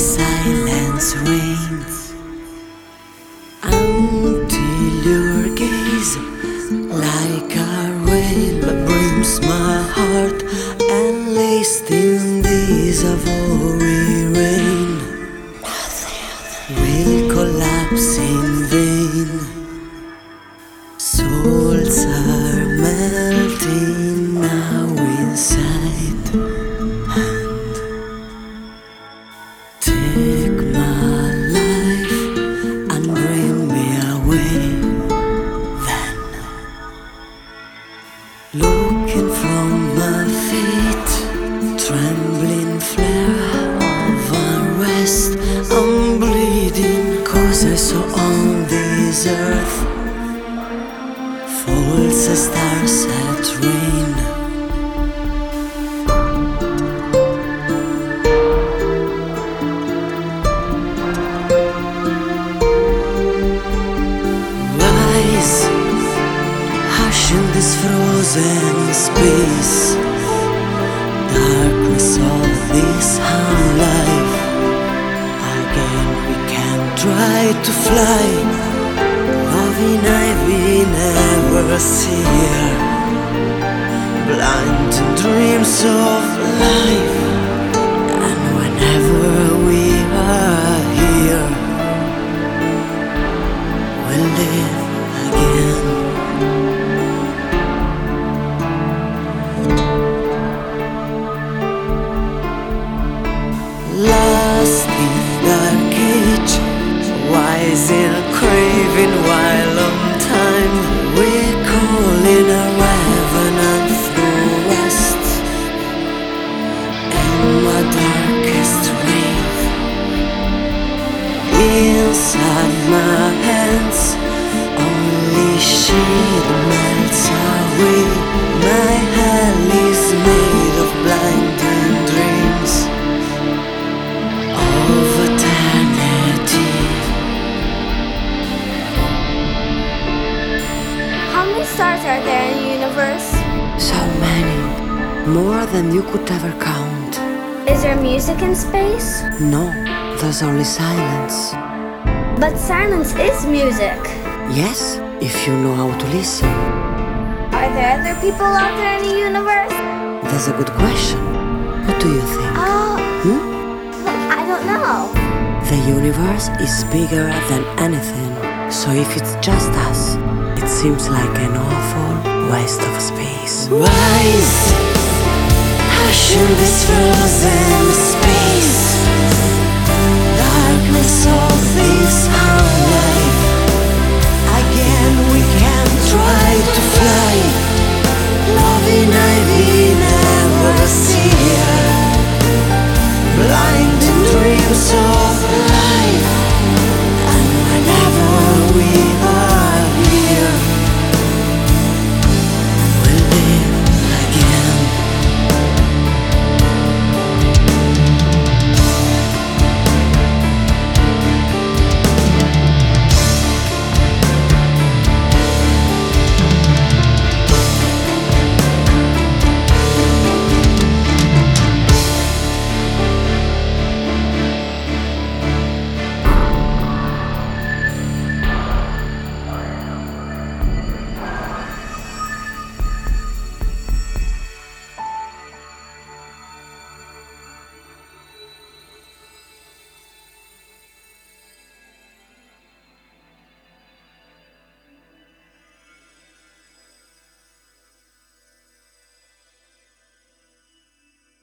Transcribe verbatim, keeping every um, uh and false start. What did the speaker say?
silence reigns until your gaze, like a rail, brims my heart, and laced in this avory rain, will collapse in vain. Souls are melting now inside, and take my life and bring me away. Then, looking from my feet, trembling flare of unrest, I'm bleeding 'cause I saw on this earth falls a star-set rain. Rise, hush in this frozen space, darkness of this harm life. Again we can try to fly, loving ivy never see her, blind to dreams of life. And whenever we are here, we'll live again. Lost in dark age, wise in craving while on time, we call in a revenant through rest. In my darkest rave, inside my hands, only shade melts away. My hell is made of blinding dreams of eternity. How many stars are there in the universe? So many, more than you could ever count. Is there music in space? No, there's only silence. But silence is music. Yes, if you know how to listen. Are there other people out there in the universe? That's a good question. What do you think? Oh, Hmm? I don't know. The universe is bigger than anything, so if it's just us, it seems like an awful waste of space. Rise, hush in this frozen space, darkness of this our life. Again we can try to fly, loving ivy never see her, blind in dreams of life. And whenever we